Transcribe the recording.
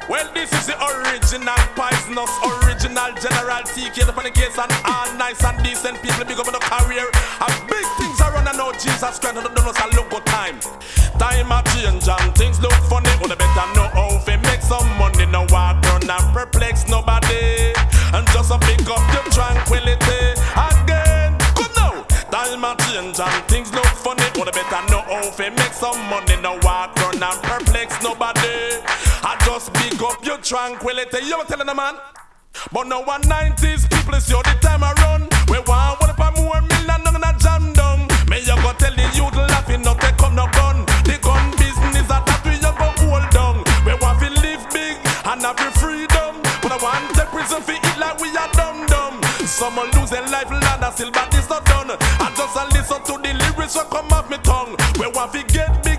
Well, this is the original poisonous, original General TK. The case and all nice and decent people big up in the career. And big things are running out. Jesus Christ, don't know a look good time. Time a change and things look funny. Well, better know how to make some money. No walk around and perplex nobody. And just a pick up your tranquility again. Good now. Time a change and things look funny. Well, better know how to make some money. No walk around and perplex nobody. I just big up your tranquility. You ever telling a man? But now 190s people is your the time I run. We want one up a more million on a jam down. Me you go tell the youth laughing not take come no gun. The gun business that we you go hold down. We want to live big and have the freedom. But I want the prison for it like we are dumb. Some are losing life land and still but it's not done. I just a listen to the lyrics that come off me tongue. We want to get big